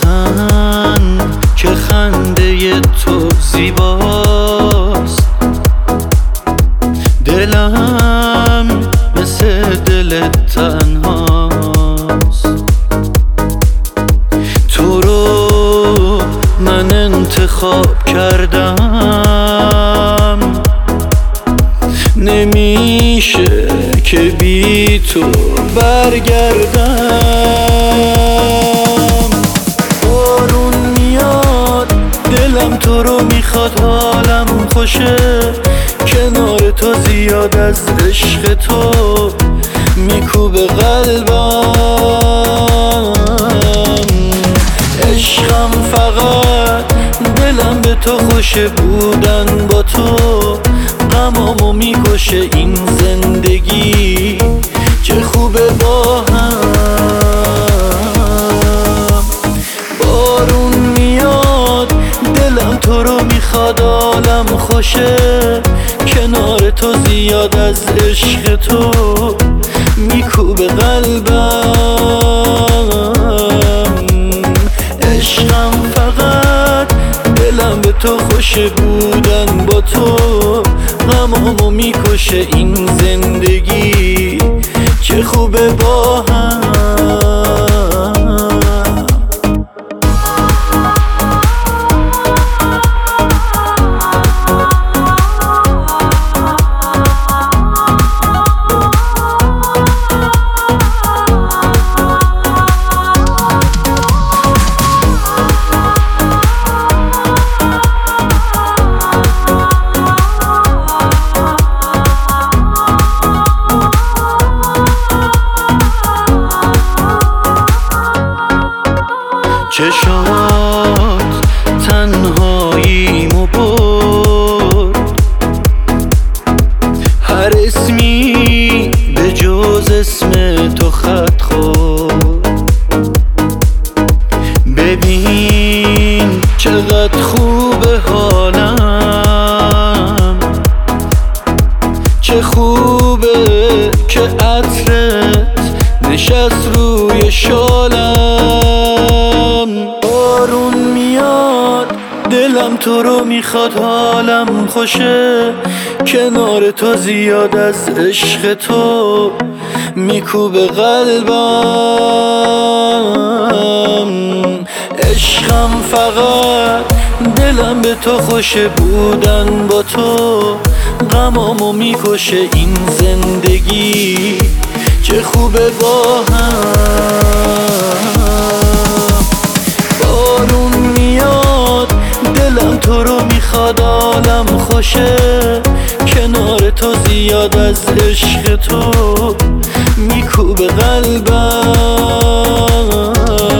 میگن که خنده تو زیباست، دلم مثل دل تنهاست. تو رو من انتخاب کردم، نمیشه که بی تو برگردم. بارون میاد دلم تو رو میخواد، حالم خوشه کنار تو، زیاد از عشق تو میکوبه قلبم. عشقم فقط دلم به تو خوشه، بودن با تو غمامو میکشه. این زندگی چه خوبه با هم. بارون میاد دلم تو رو میخواد، حالم خوشه کنار تو، زیاد از عشق تو میکوبه قلبم. عشقم فقط دلم به تو خوشه، بودن با تو غمامو میکشه. این زندگی چه خوبه با هم. چشات تنهاییمو برد، هر اسمی به جز اسم تو خط خورد. ببین چقدر خوبه حالم، چه خوبه که عطرت نشست روی شالم. بارون میاد دلم تو رو میخواد، حالم خوشه کنار تو، زیاد از عشق تو میکوبه قلبم. عشقم فقط دلم به تو خوشه، بودن با تو غمامو میکشه. این زندگی چه خوبه با هم. بارون میاد دلم تو رو میخواد، حالم خوشه کنار تو، زیاد از عشق تو میکوبه قلبم.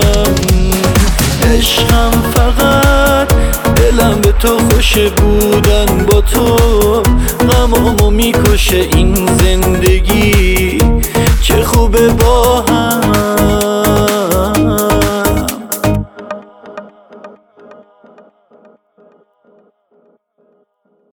عشقم فقط دلم به تو خوشه، بودن با تو غمامو میکشه. این زندگی چه خوبه با هم.